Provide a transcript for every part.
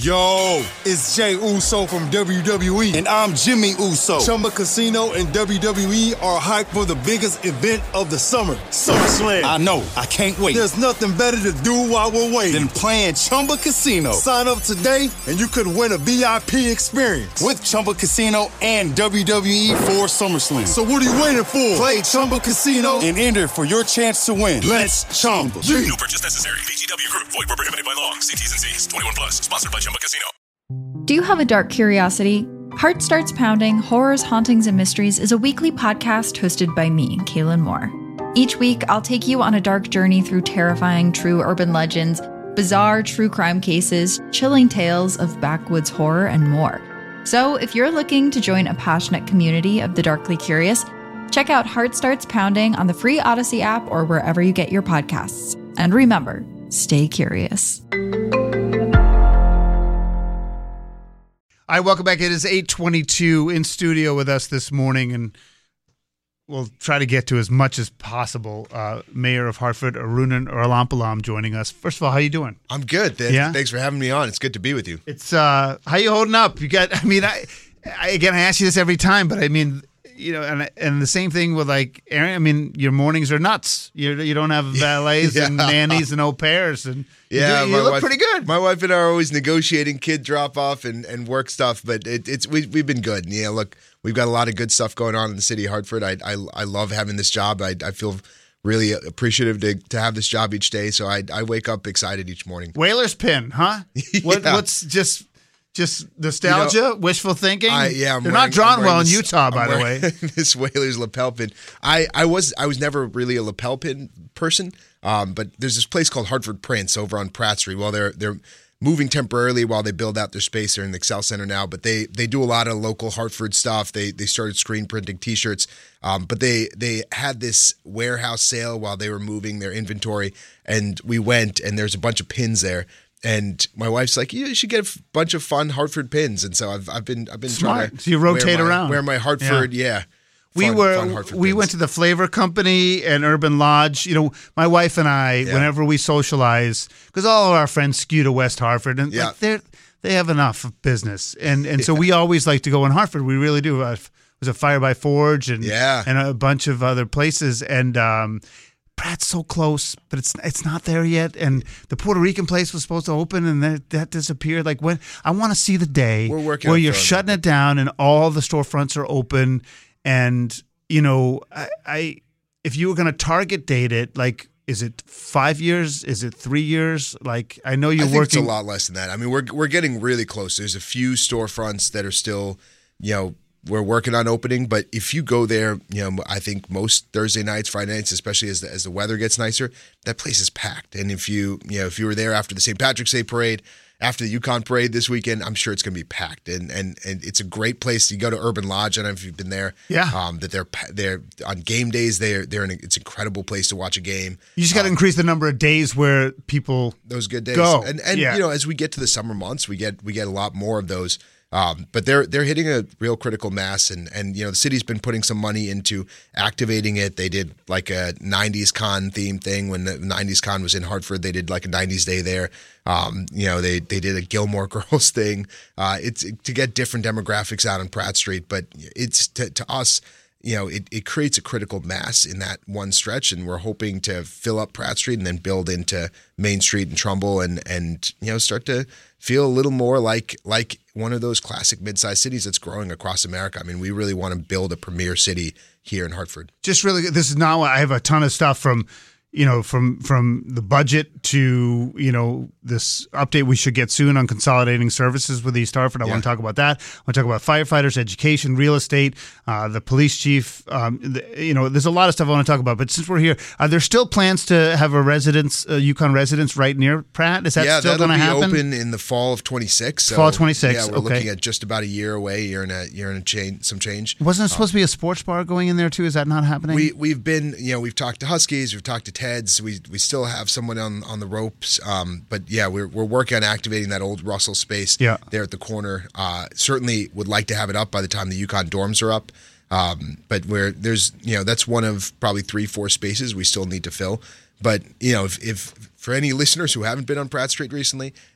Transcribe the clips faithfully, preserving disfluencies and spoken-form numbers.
Yo, it's Jay Uso from W W E. And I'm Jimmy Uso. Chumba Casino and W W E are hyped for the biggest event of the summer, SummerSlam. I know. I can't wait. There's nothing better to do while we're waiting than playing Chumba Casino. Sign up today and you could win a V I P experience with Chumba Casino and W W E for SummerSlam. So what are you waiting for? Play Chumba Casino and enter for your chance to win. Let's Chumba. No purchase necessary. V G W Group. Void where prohibited by law. See T's and C's. twenty-one plus. Sponsored by Chumba Casino. Do you have a dark curiosity? Heart Starts Pounding, Horrors, Hauntings, and Mysteries is a weekly podcast hosted by me, Kaylin Moore. Each week, I'll take you on a dark journey through terrifying true urban legends, bizarre true crime cases, chilling tales of backwoods horror, and more. So if you're looking to join a passionate community of the darkly curious, check out Heart Starts Pounding on the free Odyssey app or wherever you get your podcasts. And remember, stay curious. All right, welcome back. It is eight twenty-two in studio with us this morning, and we'll try to get to as much as possible. Uh, Mayor of Hartford, Arunan Orlampalam, joining us. First of all, how you doing? I'm good. Th- yeah? Thanks for having me on. It's good to be with you. It's uh, how you holding up? You got? I mean, I, I again, I ask you this every time, but I mean, you know, and and the same thing with like Aaron. I mean, your mornings are nuts. You you don't have valets yeah. and nannies and au pairs, and yeah, you, do, you look wife, pretty good. My wife and I are always negotiating kid drop off and, and work stuff, but it, it's we we've been good. Yeah, look, we've got a lot of good stuff going on in the city of Hartford. I I, I love having this job. I I feel really appreciative to to have this job each day. So I I wake up excited each morning. Whalers pin, huh? yeah. What what's just. Just nostalgia, you know, wishful thinking. I, yeah, I'm they're wearing, not drawn well this, in Utah, by I'm the way. This Whalers lapel pin. I, I was I was never really a lapel pin person, um, but there's this place called Hartford Prints over on Pratt Street. Well, they're they're moving temporarily while they build out their space. They're in the Excel Center now, but they they do a lot of local Hartford stuff. They they started screen printing T-shirts, um, but they they had this warehouse sale while they were moving their inventory, and we went and there's a bunch of pins there. And my wife's like, you should get a bunch of fun Hartford pins, and so I've I've been I've been Smart. trying to so you rotate wear my, around, wear my Hartford, yeah. yeah we fun, were fun we pins. went to the Flavor Company and Urban Lodge. You know, my wife and I, yeah. whenever we socialize, because all of our friends skew to West Hartford, and yeah. like they they have enough of business, and and yeah. so we always like to go in Hartford. We really do. Uh, it was a Fire by Forge and yeah. and a bunch of other places, and. um Pratt's so close, but it's it's not there yet. And the Puerto Rican place was supposed to open, and that, that disappeared. Like when I want to see the day We're working where you're shutting that. it down and all the storefronts are open. And you know, I, I if you were going to target date it, like, is it five years? Is it three years? Like, I know you're I think working. It's a lot less than that. I mean, we're we're getting really close. There's a few storefronts that are still, you know. We're working on opening, but if you go there, you know, I think most Thursday nights, Friday nights, especially as the, as the weather gets nicer, that place is packed. And if you, you know, if you were there after the Saint Patrick's Day parade, after the Yukon parade this weekend, I'm sure it's going to be packed. And and and it's a great place. You go to Urban Lodge. I don't know if you've been there. Yeah. Um, that they're they're on game days. They're they're in a, it's an incredible place to watch a game. You just got to um, increase the number of days where people those good days go. And and yeah. you know, as we get to the summer months, we get we get a lot more of those. Um, but they're they're hitting a real critical mass, and, and you know the city's been putting some money into activating it. They did like a nineties con theme thing when the nineties con was in Hartford. They did like a nineties day there. Um, you know they they did a Gilmore Girls thing. Uh, it's to get different demographics out on Pratt Street, but it's to, to us. You know, it, it creates a critical mass in that one stretch, and we're hoping to fill up Pratt Street and then build into Main Street and Trumbull, and and you know start to feel a little more like like one of those classic mid-sized cities that's growing across America. I mean, we really want to build a premier city here in Hartford. Just really, this is not. I have a ton of stuff from. You know, from from the budget to, you know, this update we should get soon on consolidating services with East Hartford. I yeah. want to talk about that. I want to talk about firefighters, education, real estate, uh, the police chief. Um, the, you know, there's a lot of stuff I want to talk about. But since we're here, are there still plans to have a residence, a Yukon residence right near Pratt? Is that yeah, still going to happen? Yeah, that'll be open in the fall of twenty-six. So, fall of twenty-six, yeah, we're okay. looking at just about a year away, year and a, year and a change, some change. Wasn't it supposed um, to be a sports bar going in there too? Is that not happening? We, we've been, you know, we've talked to Huskies, we've talked to Teds, we we still have someone on, on the ropes. Um, but yeah, we're we're working on activating that old Russell space yeah. there at the corner. Uh, certainly would like to have it up by the time the Yukon dorms are up. Um, but where there's, you know, that's one of probably three, four spaces we still need to fill. But, you know, if, if for any listeners who haven't been on Pratt Street recently,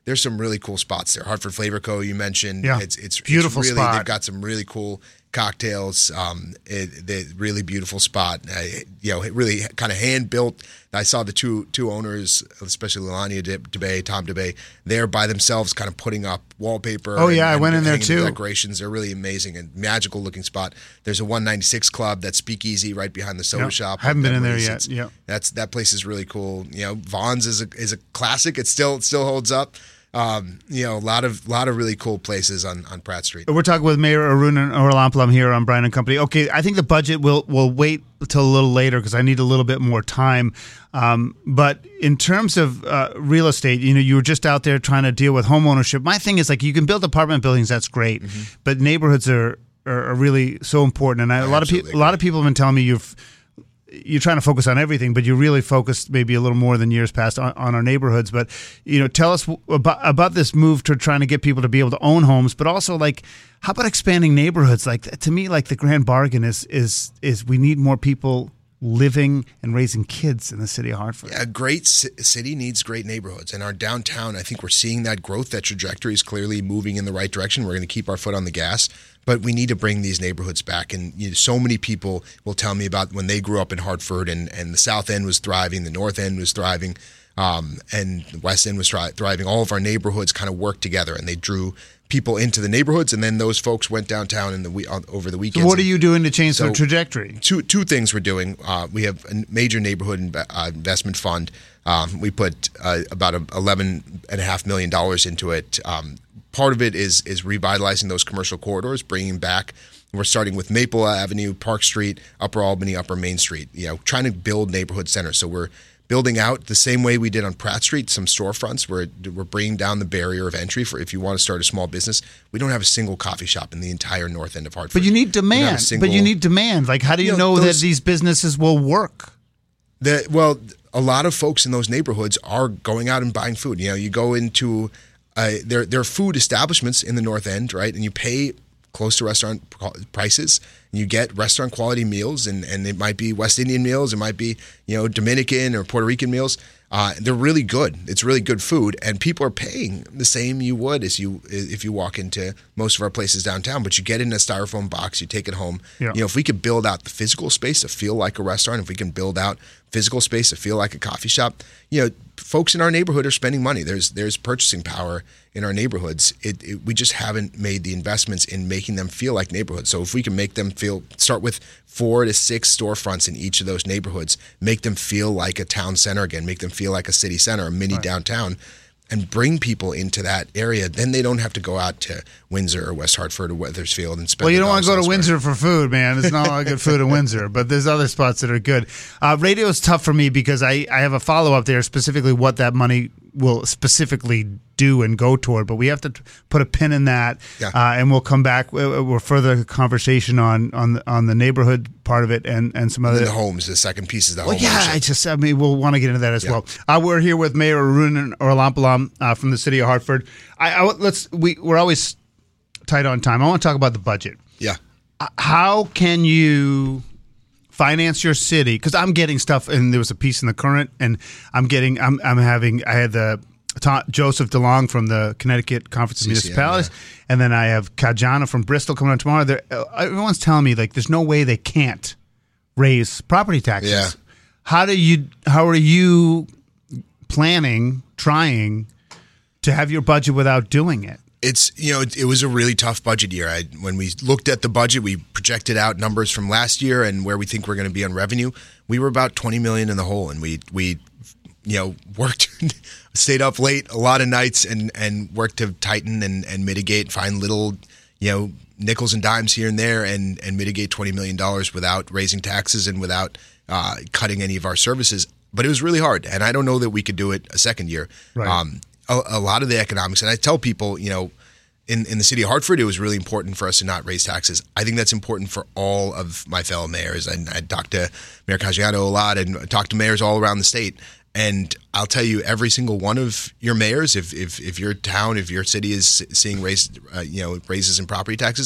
there's some really cool spots there. Hartford Flavor Co. you mentioned. Yeah. It's it's beautiful it's really, spot. They've got some really cool cocktails. Um, it, the really beautiful spot. Uh, you know, really kind of hand built. I saw the two two owners, especially Lelania DeBay, Tom DeBay. They're by themselves, kind of putting up wallpaper. Oh yeah, and, I went in there hanging too. Decorations. They're really amazing and magical looking spot. There's a one ninety-six Club that's speakeasy right behind the soda Yep. shop. Haven't been in there Memories. yet. It's- Yep. That's that place is really cool. You know, Vaughn's is a is a classic. It still it still holds up. Um, you know, a lot of lot of really cool places on, on Pratt Street. We're talking with Mayor Arun Oralampalam here on Brian and Company. Okay, I think the budget will will wait until a little later because I need a little bit more time. Um, but in terms of uh, real estate, you know, you were just out there trying to deal with home ownership. My thing is like you can build apartment buildings, that's great, mm-hmm. but neighborhoods are, are are really so important. And I, a lot of people, a lot of people have been telling me you've. You're trying to focus on everything, but you're really focused maybe a little more than years past on, on our neighborhoods. But, you know, tell us about, about this move to trying to get people to be able to own homes, but also like, how about expanding neighborhoods? Like to me, like the grand bargain is, is, is we need more people living and raising kids in the city of Hartford. Yeah, a great c- city needs great neighborhoods. And our downtown, I think we're seeing that growth, that trajectory is clearly moving in the right direction. We're going to keep our foot on the gas, but we need to bring these neighborhoods back. And you know, so many people will tell me about when they grew up in Hartford and, and the South End was thriving, the North End was thriving, um, and the West End was thri- thriving. All of our neighborhoods kind of worked together and they drew people into the neighborhoods, and then those folks went downtown in the we- on, over the weekends. So what are you doing to change so the trajectory? Two two things we're doing. Uh, we have a major neighborhood inv- uh, investment fund. Um, we put uh, about eleven and a half million dollars into it. Um, part of it is is revitalizing those commercial corridors, bringing back. We're starting with Maple Avenue, Park Street, Upper Albany, Upper Main Street. You know, trying to build neighborhood centers. So we're building out the same way we did on Pratt Street, some storefronts. We're, we're bringing down the barrier of entry for if you want to start a small business. We don't have a single coffee shop in the entire north end of Hartford. But you need demand. Single, but you need demand. Like, how do you, you know, know those, that these businesses will work? The, well, a lot of folks in those neighborhoods are going out and buying food. You know, you go into uh, there, there are food establishments in the north end, right? And you pay close to restaurant prices. You get restaurant quality meals, and, and it might be West Indian meals, it might be, you know, Dominican or Puerto Rican meals. Uh, they're really good. It's really good food, and people are paying the same you would as you if you walk into most of our places downtown. But you get in a styrofoam box, you take it home. Yeah. You know, if we could build out the physical space to feel like a restaurant, if we can build out physical space to feel like a coffee shop, you know, folks in our neighborhood are spending money. There's there's purchasing power in our neighborhoods. It, it we just haven't made the investments in making them feel like neighborhoods. So if we can make them feel, start with four to six storefronts in each of those neighborhoods, make them feel like a town center again, make them feel like a city center, a mini right. downtown, and bring people into that area, then they don't have to go out to Windsor or West Hartford or Wethersfield and spend. Well, you don't want to go to elsewhere. Windsor for food, man. It's not a lot of good food in Windsor, but there's other spots that are good. Uh, radio is tough for me because I, I have a follow-up there, specifically what that money will specifically do and go toward, but we have to put a pin in that, yeah. uh, and we'll come back with further conversation on on the, on the neighborhood part of it and, and some other. And the homes, the second piece is the well, home. Yeah, ownership. I just, I mean, we'll want to get into that as yeah. well. Uh, we're here with Mayor Arun Oralampalam uh, from the city of Hartford. I, I let's we we're always tight on time. I want to talk about the budget. Yeah, uh, how can you finance your city? Because I'm getting stuff, and there was a piece in the Current, and I'm getting, I'm, I'm having, I had the Tom, Joseph DeLong from the Connecticut Conference of C C M, Municipalities, yeah. and then I have Kajana from Bristol coming on tomorrow. They're, uh, everyone's telling me like, there's no way they can't raise property taxes. Yeah. How do you? How are you planning, trying to have your budget without doing it? It's, you know, it, it was a really tough budget year. I, when we looked at the budget, we projected out numbers from last year and where we think we're going to be on revenue. We were about twenty million in the hole, and we we you know worked, stayed up late a lot of nights and and worked to tighten and and mitigate, find little you know nickels and dimes here and there, and and mitigate twenty million dollars without raising taxes and without uh, cutting any of our services. But it was really hard, and I don't know that we could do it a second year. Right. Um, A, a lot of the economics, and I tell people, you know, in, in the city of Hartford, it was really important for us to not raise taxes. I think that's important for all of my fellow mayors. And I talked to Mayor Caggiano a lot and talked to mayors all around the state. And I'll tell you, every single one of your mayors, if if, if your town, if your city is seeing raise, uh, you know, raises in property taxes,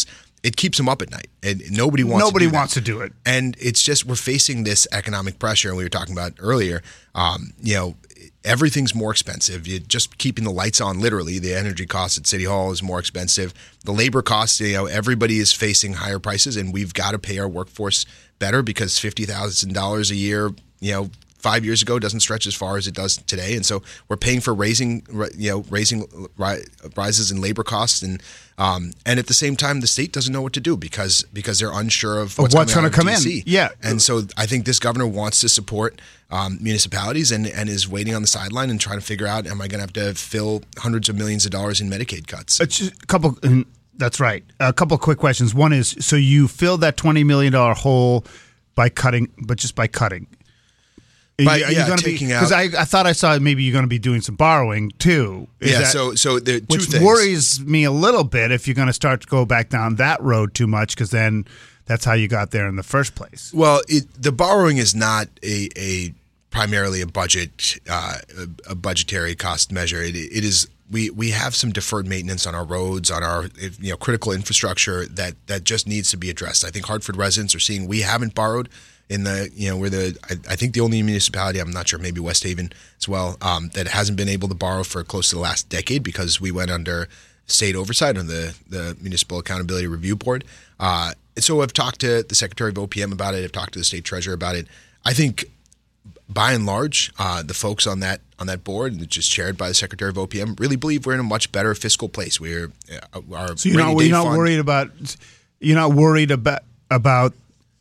it keeps them up at night, and nobody wants nobody to do wants that. to do it. And it's just we're facing this economic pressure, and we were talking about earlier. Um, you know, everything's more expensive. You just keeping the lights on, literally. The energy costs at City Hall is more expensive. The labor costs, you know, everybody is facing higher prices, and we've got to pay our workforce better because fifty thousand dollars a year, you know, five years ago doesn't stretch as far as it does today. And so we're paying for raising, you know, raising rises in labor costs. And um, and at the same time, the state doesn't know what to do because because they're unsure of what's, what's going to come D C. in. Yeah. And so I think this governor wants to support um, municipalities and, and is waiting on the sideline and trying to figure out, am I going to have to fill hundreds of millions of dollars in Medicaid cuts? A couple. That's right. A couple of quick questions. One is, so you filled that twenty million dollars hole by cutting, but just by cutting. By, are you, yeah, going to taking be, out. Because I, I thought I saw maybe you're going to be doing some borrowing too. Is yeah, that, so so the two which things. worries me a little bit if you're going to start to go back down that road too much, because then that's how you got there in the first place. Well, it, the borrowing is not a, a primarily a budget uh, a, a budgetary cost measure. It, it is. We, we have some deferred maintenance on our roads, on our you know critical infrastructure that, that just needs to be addressed. I think Hartford residents are seeing we haven't borrowed in the you know we're the I, I think the only municipality, I'm not sure, maybe West Haven as well, um, that hasn't been able to borrow for close to the last decade because we went under state oversight on the the Municipal Accountability Review Board. Uh, so I've talked to the Secretary of O P M about it. I've talked to the State Treasurer about it. I think, by and large, uh, the folks on that on that board, which is chaired by the Secretary of O P M, really believe we're in a much better fiscal place. We're uh, our so you're not, you're not worried about you're not worried about about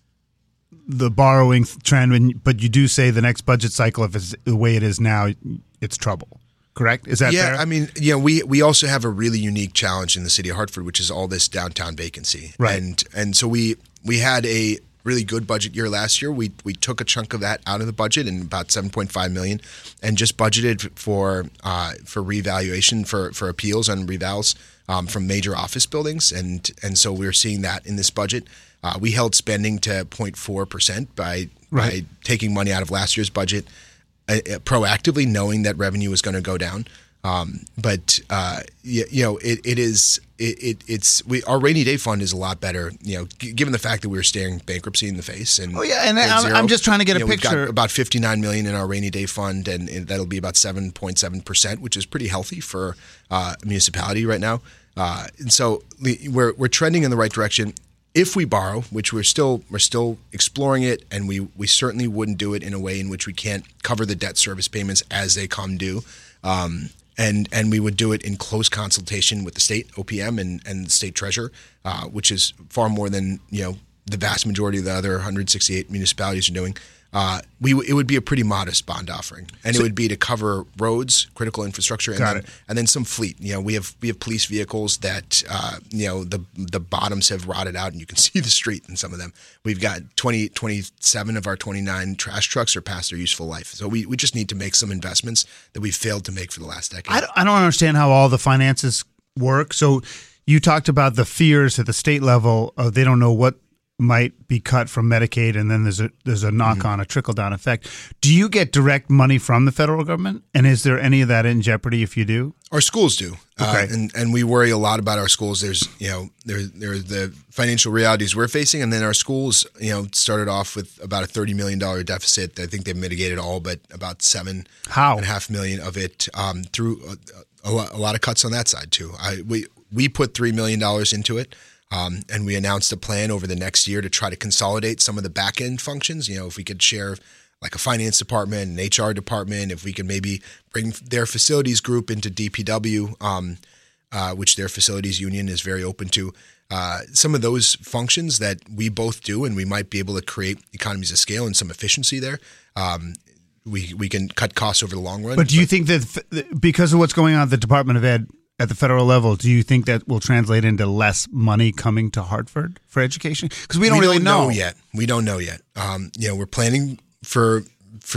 the borrowing trend, but you do say the next budget cycle, if it's the way it is now, it's trouble. Correct? Is that yeah, fair? I mean, yeah, we we also have a really unique challenge in the city of Hartford, which is all this downtown vacancy, right? And and so we we had a really good budget year last year. We we took a chunk of that out of the budget, and about seven point five million dollars, and just budgeted for uh, for revaluation for, for appeals on revals um, from major office buildings, and and so we're seeing that in this budget. Uh, we held spending to zero point four percent by right. by taking money out of last year's budget uh, proactively, knowing that revenue was going to go down. Um, but uh, you, you know, it, it is it, it it's we our rainy day fund is a lot better. You know, g- given the fact that we were staring bankruptcy in the face. And oh yeah, and I'm, I'm just trying to get you a know, picture. We've got about fifty-nine million in our rainy day fund, and, and that'll be about seven point seven percent, which is pretty healthy for uh, a municipality right now. Uh, and so we're we're trending in the right direction. If we borrow, which we're still we're still exploring it, and we we certainly wouldn't do it in a way in which we can't cover the debt service payments as they come due. Um, And and we would do it in close consultation with the state O P M and, and the state treasurer, uh, which is far more than you know the vast majority of the other one hundred sixty-eight municipalities are doing. Uh, we it would be a pretty modest bond offering, and so, it would be to cover roads, critical infrastructure, and got then, it. and then some fleet. You know, we have we have police vehicles that uh, you know the the bottoms have rotted out, and you can see the street in some of them. We've got twenty, twenty-seven of our twenty-nine trash trucks are past their useful life, so we, we just need to make some investments that we've failed to make for the last decade. I don't, I don't understand how all the finances work. So you talked about the fears at the state level of they don't know what might be cut from Medicaid, and then there's a there's a knock mm-hmm. on, a trickle down effect. Do you get direct money from the federal government, and is there any of that in jeopardy if you do? Our schools do, okay. uh, and and we worry a lot about our schools. There's you know there there's the financial realities we're facing, and then our schools you know started off with about a thirty million dollar deficit. I think they've mitigated all but about seven How? and a half million of it um, through a, a, lot, a lot of cuts on that side too. I we we put three million dollars into it. Um, and we announced a plan over the next year to try to consolidate some of the back end functions. You know, if we could share like a finance department, an H R department, if we could maybe bring their facilities group into D P W, um, uh, which their facilities union is very open to. Uh, some of those functions that we both do, and we might be able to create economies of scale and some efficiency there. Um, we we can cut costs over the long run. But do you think that because of what's going on at the Department of Ed at the federal level, do you think that will translate into less money coming to Hartford for education? Because we don't we really don't know. know yet. We don't know yet. Um, you know, we're planning for for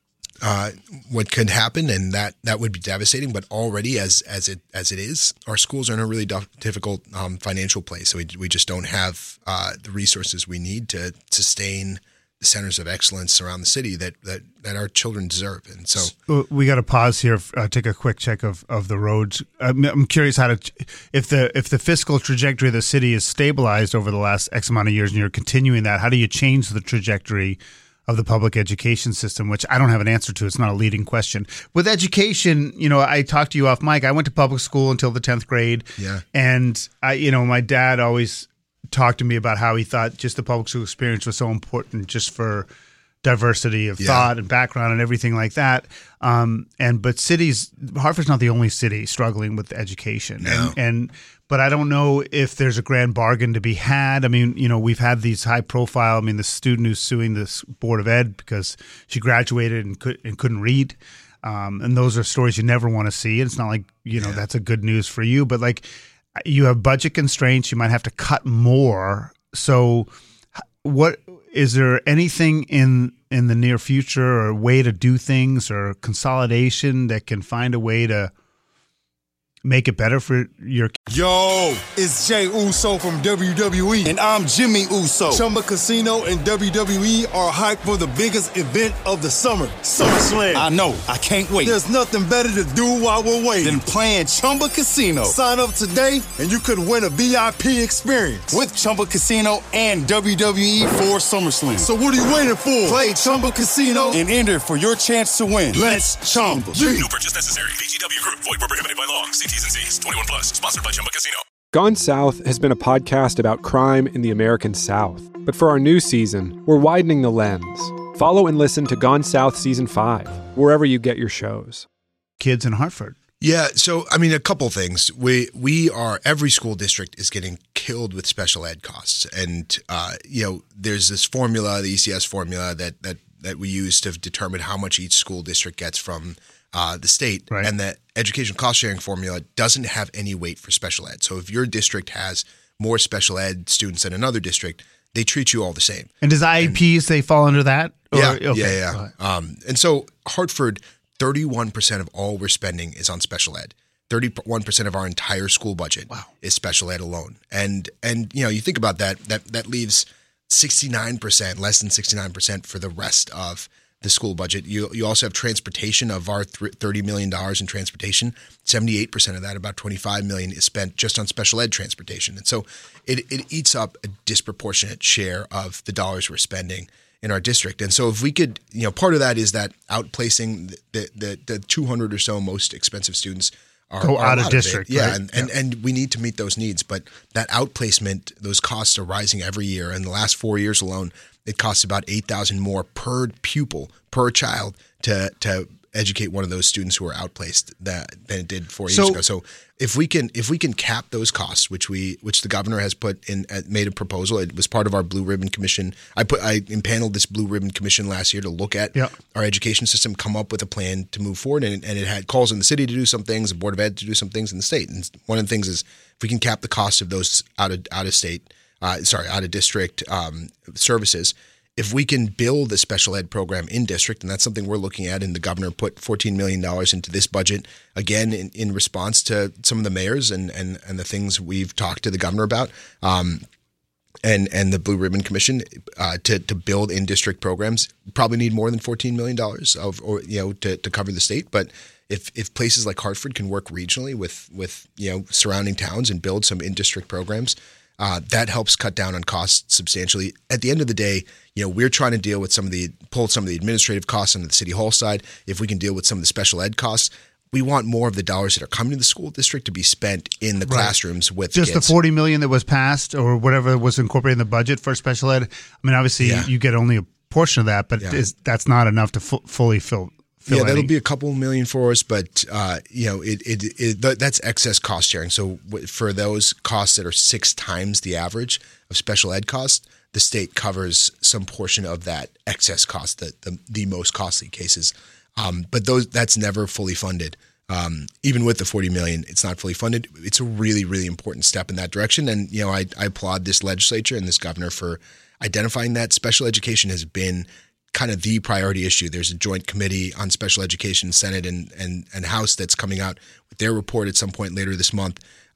uh, what could happen, and that, that would be devastating. But already, as as it as it is, our schools are in a really difficult um, financial place. So we we just don't have uh, the resources we need to sustain centers of excellence around the city that that, that our children deserve. And so we got to pause here, uh, take a quick check of, of the roads. I'm, I'm curious how to, if the if the fiscal trajectory of the city is stabilized over the last X amount of years and you're continuing that, how do you change the trajectory of the public education system, which I don't have an answer to. It's not a leading question. With education, you know, I talked to you off mic. I went to public school until the tenth grade. Yeah. And I, you know, my dad always talked to me about how he thought just the public school experience was so important just for diversity of yeah. thought and background and everything like that. Um, and but cities, Hartford's not the only city struggling with education. No. And, and but I don't know if there's a grand bargain to be had. I mean, you know, we've had these high profile. I mean, the student who's suing this Board of Ed because she graduated and could and couldn't read. Um, and those are stories you never want to see. And it's not like, you know, yeah. that's a good news for you, but like, you have budget constraints. You might have to cut more. So, what is there anything in in the near future or a way to do things or consolidation that can find a way to make it better for your kids? Yo, it's Jay Uso from W W E. And I'm Jimmy Uso. Chumba Casino and W W E are hyped for the biggest event of the summer, SummerSlam. I know. I can't wait. There's nothing better to do while we're waiting than playing Chumba Casino. Sign up today and you could win a V I P experience with Chumba Casino and W W E for SummerSlam. So what are you waiting for? Play Chumba Casino and enter for your chance to win. Let's Chumba. No purchase necessary. V G W Group. Void where prohibited by law. See T's and C's. twenty-one plus. Sponsored by Chumba Casino. Gone South has been a podcast about crime in the American South. But for our new season, we're widening the lens. Follow and listen to Gone South Season five, wherever you get your shows. Kids in Hartford. Yeah, so, I mean, a couple things. We we are, every school district is getting killed with special ed costs. And, uh, you know, there's this formula, the E C S formula, that that that we use to determine how much each school district gets from uh, the state. Right. And that education cost sharing formula doesn't have any weight for special ed. So if your district has more special ed students than another district, they treat you all the same. And does I E Ps, and, they fall under that? Or, yeah, okay. yeah, yeah. Um, and so Hartford, thirty-one percent of all we're spending is on special ed. thirty-one percent of our entire school budget wow. is special ed alone. And, and you know, you think about that, that, that leaves sixty-nine percent, less than sixty-nine percent for the rest of the school budget. You you also have transportation. Of our thirty million dollars in transportation, seventy-eight percent of that, about twenty-five million dollars, is spent just on special ed transportation. And so it, it eats up a disproportionate share of the dollars we're spending in our district. And so if we could, you know, part of that is that outplacing the the, the two hundred or so most expensive students are, go are out of of district. Yeah, right? and, and, yeah. and we need to meet those needs. But that outplacement, those costs are rising every year. In the last four years alone, it costs about eight thousand dollars more per pupil, per child, to to educate one of those students who are outplaced that, than it did four years so, ago. So if we can if we can cap those costs, which we which the governor has put in, made a proposal. It was part of our Blue Ribbon Commission. I put I impaneled this Blue Ribbon Commission last year to look at yeah. our education system, come up with a plan to move forward, and, and it had calls in the city to do some things, the Board of Ed to do some things in the state. And one of the things is if we can cap the cost of those out of out of state, uh, sorry, out of district um, services. If we can build a special ed program in district, and that's something we're looking at, and the governor put fourteen million dollars into this budget, again, in, in response to some of the mayors and, and, and the things we've talked to the governor about, um, and and the Blue Ribbon Commission, uh, to to build in district programs, probably need more than fourteen million dollars of, or you know, to, to cover the state. But if if places like Hartford can work regionally with with you know surrounding towns and build some in district programs, Uh, that helps cut down on costs substantially. At the end of the day, you know, we're trying to deal with some of the pull some of the administrative costs on the city hall side. If we can deal with some of the special ed costs, we want more of the dollars that are coming to the school district to be spent in the right. classrooms with just kids. The forty million dollars that was passed or whatever was incorporated in the budget for special ed. I mean, obviously yeah. you get only a portion of that, but yeah. is, that's not enough to fu- fully fill. Yeah, that'll be a couple million for us, but uh, you know, it, it, it that's excess cost sharing. So for those costs that are six times the average of special ed costs, the state covers some portion of that excess cost, the the, the most costly cases. Um, but those that's never fully funded. Um, even with the forty million dollars, it's not fully funded. It's a really, really important step in that direction. And you know, I, I applaud this legislature and this governor for identifying that. Special education has been kind of the priority issue. There's a joint committee on special education, Senate and and, and House, that's coming out with their report at some point later this month.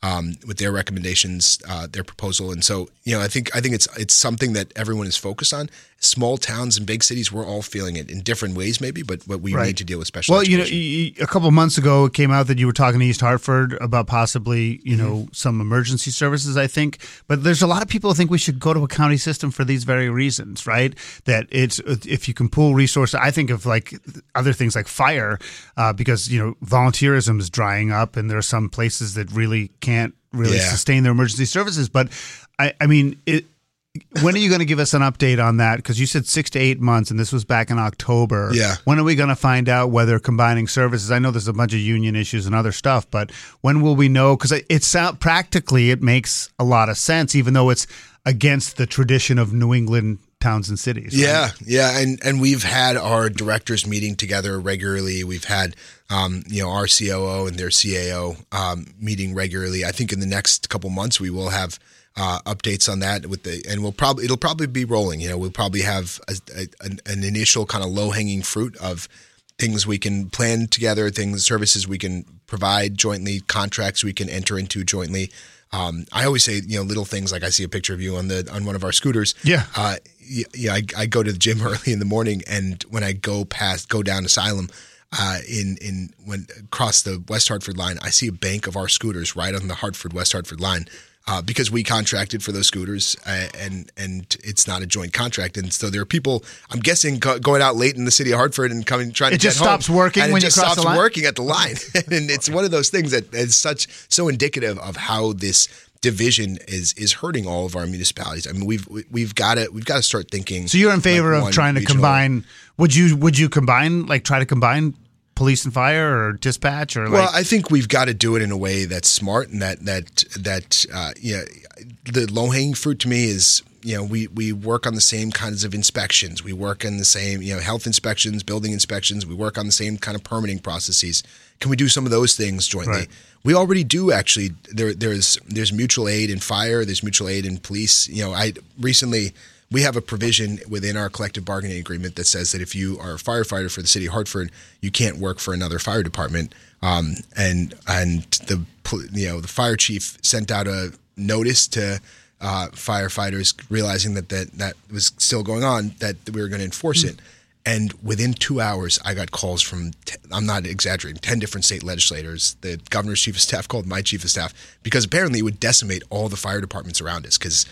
um, with their recommendations, uh, their proposal. And so, you know, I think I think it's it's something that everyone is focused on. Small towns and big cities, we're all feeling it in different ways, maybe, but but we right. need to deal with special well, education. you know, a couple of months ago, it came out that you were talking to East Hartford about possibly, you know, mm-hmm. some emergency services, I think. But there's a lot of people who think we should go to a county system for these very reasons, right? That it's if you can pool resources. I think of like other things like fire, uh, because, you know, volunteerism is drying up and there are some places that really can't really yeah. sustain their emergency services. But I, I mean, it. When are you going to give us an update on that? Because you said six to eight months, and this was back in October. Yeah. When are we going to find out whether combining services? I know there's a bunch of union issues and other stuff, but when will we know? Because it sound practically it makes a lot of sense, even though it's against the tradition of New England towns and cities. Right? Yeah, yeah, and and we've had our directors meeting together regularly. We've had um, you know our C O O and their C A O um, meeting regularly. I think in the next couple months we will have. Uh, updates on that with the, and we'll probably it'll probably be rolling. You know, we'll probably have a, a, an, an initial kind of low hanging fruit of things we can plan together, things, services we can provide jointly, contracts we can enter into jointly. Um, I always say, you know, little things like I see a picture of you on the on one of our scooters. Yeah, uh, yeah. yeah I, I go to the gym early in the morning, and when I go past, go down Asylum. Uh, in in when across the West Hartford line, I see a bank of our scooters right on the Hartford West Hartford line. Uh, because we contracted for those scooters, uh, and and it's not a joint contract, and so there are people, I'm guessing, go, going out late in the city of Hartford and coming trying it to get home. It just stops working and when it you just cross stops the line? working at the line, and it's one of those things that is such so indicative of how this division is is hurting all of our municipalities. I mean, we've we've got to we've got to start thinking. So you're in favor like of trying to regional, combine? Would you would you combine like try to combine? Police and fire or dispatch or like well, I think we've got to do it in a way that's smart and that that that uh, you know, the low hanging fruit to me is you know we we work on the same kinds of inspections, we work on the same you know health inspections, building inspections, we work on the same kind of permitting processes. Can we do some of those things jointly? Right. We already do actually. There there's there's mutual aid in fire, there's mutual aid in police. You know, I recently. We have a provision within our collective bargaining agreement that says that if you are a firefighter for the city of Hartford, you can't work for another fire department. Um, and and the you know the fire chief sent out a notice to uh, firefighters, realizing that, that that was still going on, that we were going to enforce mm-hmm. it. And within two hours, I got calls from, t- I'm not exaggerating, ten different state legislators. The governor's chief of staff called my chief of staff because apparently it would decimate all the fire departments around us because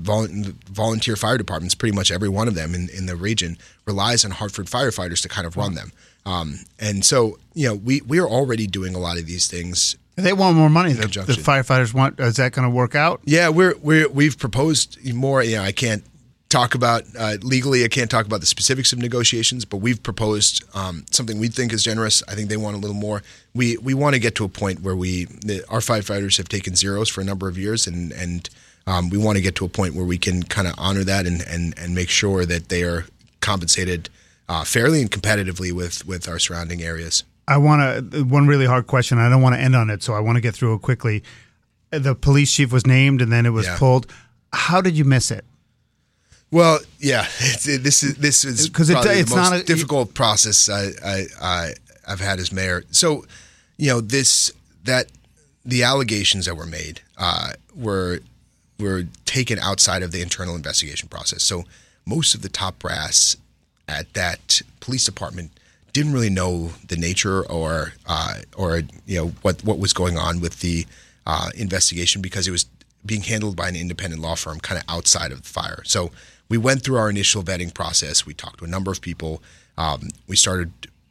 volunteer fire departments, pretty much every one of them in, in the region, relies on Hartford firefighters to kind of run them. Um, and so, you know, we, we are already doing a lot of these things. They want more money. The, the firefighters want. Is that going to work out? Yeah, we're we're we've proposed more. You know, I can't talk about uh, legally. I can't talk about the specifics of negotiations, but we've proposed um, something we think is generous. I think they want a little more. We we want to get to a point where we the, our firefighters have taken zeros for a number of years, and and. Um, we want to get to a point where we can kind of honor that and, and, and make sure that they are compensated uh, fairly and competitively with, with our surrounding areas. I want to one really hard question. I don't want to end on it, so I want to get through it quickly. The police chief was named, and then it was yeah. pulled. How did you miss it? Well, yeah, it's, it, this is this is because it, it's the most not a difficult process I, I, I I've had as mayor. So, you know, this that the allegations that were made uh, were. were taken outside of the internal investigation process. So most of the top brass at that police department didn't really know the nature or uh, or you know what what was going on with the uh, investigation because it was being handled by an independent law firm kind of outside of the fire. So we went through our initial vetting process. We talked to a number of people. Um, we started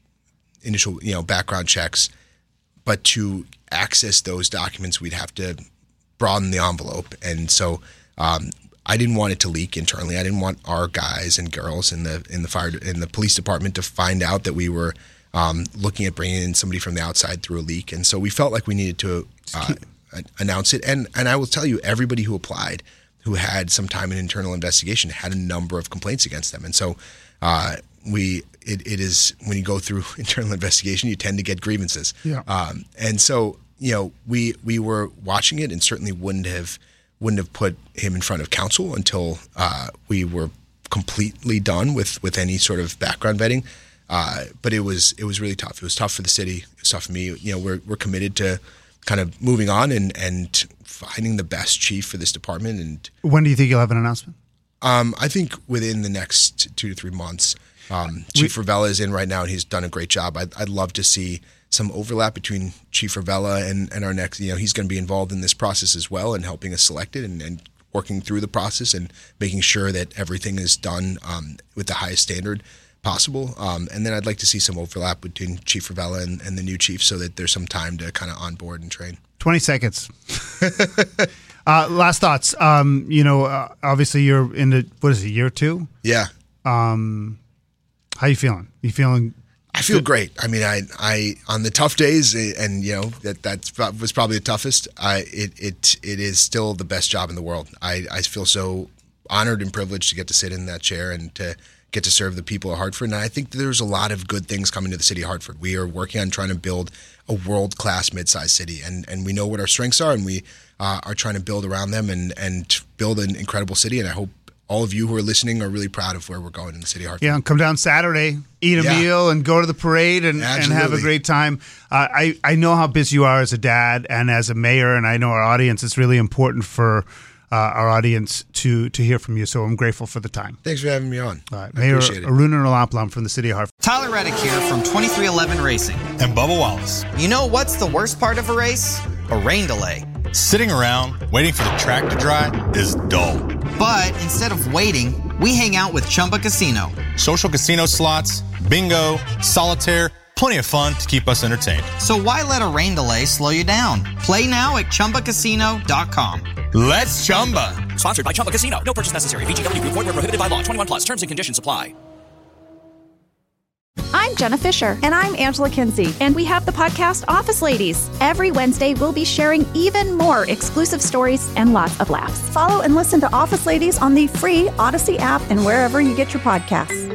initial you know background checks, but to access those documents, we'd have to broaden the envelope, and so um, I didn't want it to leak internally. I didn't want our guys and girls in the in the fire in the police department to find out that we were um, looking at bringing in somebody from the outside through a leak, and so we felt like we needed to uh, announce it. And and I will tell you, everybody who applied, who had some time in internal investigation, had a number of complaints against them, and so uh, we. It, it is when you go through internal investigation, you tend to get grievances, yeah. um, and so. You know, we we were watching it and certainly wouldn't have wouldn't have put him in front of council until uh, we were completely done with, with any sort of background vetting. Uh, but it was it was really tough. It was tough for the city. It was tough for me. You know, we're we're committed to kind of moving on and, and finding the best chief for this department. And when do you think you'll have an announcement? Um, I think within the next two to three months. Um, Chief we, Ravella is in right now, and he's done a great job. I'd, I'd love to see some overlap between Chief Ravella and, and our next. You know, he's going to be involved in this process as well and helping us select it and, and working through the process and making sure that everything is done um, with the highest standard possible. Um, and then I'd like to see some overlap between Chief Ravella and, and the new chief so that there's some time to kind of onboard and train. twenty seconds. uh, last thoughts. Um, you know, uh, obviously you're in the, what is it, year two? Yeah. Um, how you feeling? You feeling? I feel good? Great. I mean, I, I, on the tough days, and you know that that was probably the toughest. I, it, it, it is still the best job in the world. I, I feel so honored and privileged to get to sit in that chair and to get to serve the people of Hartford. And I think there's a lot of good things coming to the city of Hartford. We are working on trying to build a world-class mid-sized city, and and we know what our strengths are, and we uh, are trying to build around them and and build an incredible city. And I hope all of you who are listening are really proud of where we're going in the city of Hartford. Yeah, come down Saturday, eat a yeah. meal, and go to the parade and, and have a great time. Uh, I, I know how busy you are as a dad and as a mayor, and I know our audience. It's really important for uh, our audience to to hear from you, so I'm grateful for the time. Thanks for having me on. All right, Mayor Aruna Nalaplam from the city of Hartford. Tyler Reddick here from twenty-three eleven Racing. And Bubba Wallace. You know what's the worst part of a race? A rain delay. Sitting around waiting for the track to dry is dull. But instead of waiting, we hang out with Chumba Casino. Social casino slots, bingo, solitaire, plenty of fun to keep us entertained. So why let a rain delay slow you down? Play now at Chumba Casino dot com. Let's Chumba. Sponsored by Chumba Casino. No purchase necessary. V G W Group. Void where prohibited by law. twenty-one plus. Terms and conditions apply. I'm Jenna Fisher. And I'm Angela Kinsey. And we have the podcast Office Ladies. Every Wednesday, we'll be sharing even more exclusive stories and lots of laughs. Follow and listen to Office Ladies on the free Odyssey app and wherever you get your podcasts.